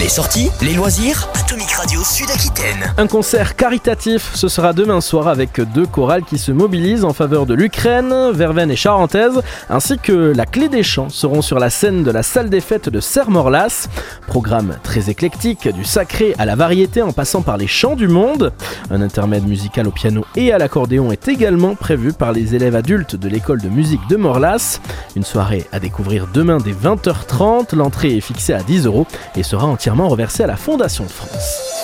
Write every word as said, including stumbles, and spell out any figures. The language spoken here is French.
Les sorties, les loisirs, Atomic Radio Sud-Aquitaine. Un concert caritatif, ce sera demain soir avec deux chorales qui se mobilisent en faveur de l'Ukraine, Verveine et Charentaise, ainsi que la Clé des Champs seront sur la scène de la salle des fêtes de Serre-Morlas. Programme très éclectique, du sacré à la variété en passant par les chants du monde. Un intermède musical au piano et à l'accordéon est également prévu par les élèves adultes de l'école de musique de Morlas. Une soirée à découvrir demain dès vingt heures trente. L'entrée est fixée à dix euros et sera entièrement reversée à la Fondation de France.